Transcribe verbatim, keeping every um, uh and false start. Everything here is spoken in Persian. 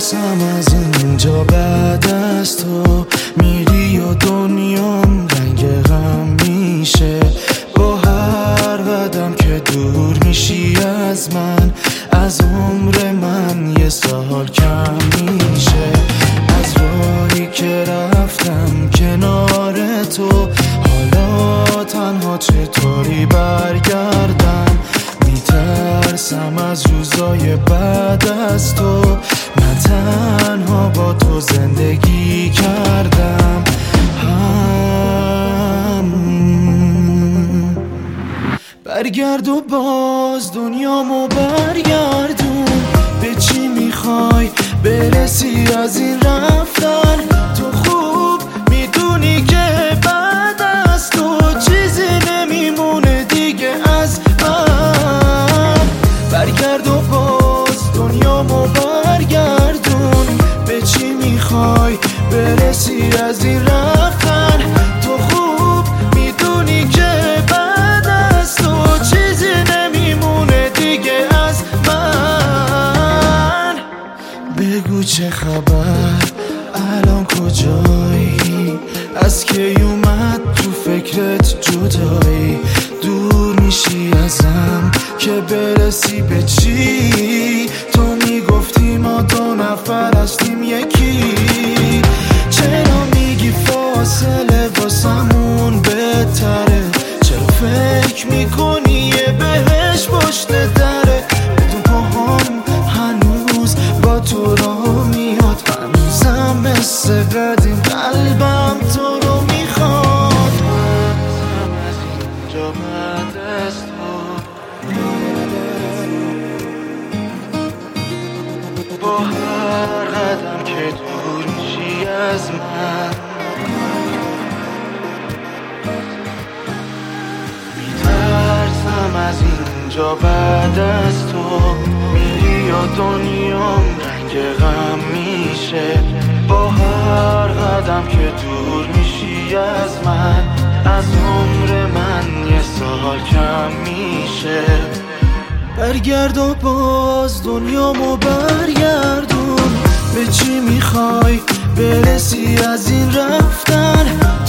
میترسم از اینجا بعد از تو میری و دنیام رنگ غم میشه. با هر قدم که دور میشی از من، از عمر من یه سال کم میشه. از راهی که رفتم کنار تو، حالا تنها چطوری برگردم؟ میترسم از روزای بعد از تو، من تنها با تو زندگی کردم. هم برگرد و باز دنیامو برگردون. به چی میخوای برسی از این رفتن؟ تو خوب میدونی که بعد از تو چیزی نمیمونه دیگه از من. برگرد و باز دنیامو برگردون. به چی میخوای برسی از این رفتن؟ تو خوب میدونی که بعد از تو چیزی نمیمونه دیگه از من. بگو چه خبر، الان کجایی؟ از کی اومد تو فکرت جدایی؟ دور میشی ازم که برسی به چی؟ تو میگفتی ما دو نفر هستیم یکی. چرا میگی فاصله واسمون بهتره؟ چرا فکر میکنی یه بهش پشت دره؟ بدون پاهام هنوز با تو راه میاد، هنوزم مثل قدیم قلبم تو رو میخواد. من از اینجا بعد از تو، با هر قدم که دور میشی از من، میترسم از اینجا بعد از تو میری و دنیام رنگ غم میشه. با هر قدم که دور میشی از من، از عمر من یه سال کم میشه. برگرد و باز دنیامو برگردون. به چی میخوای برسی از این رفتن؟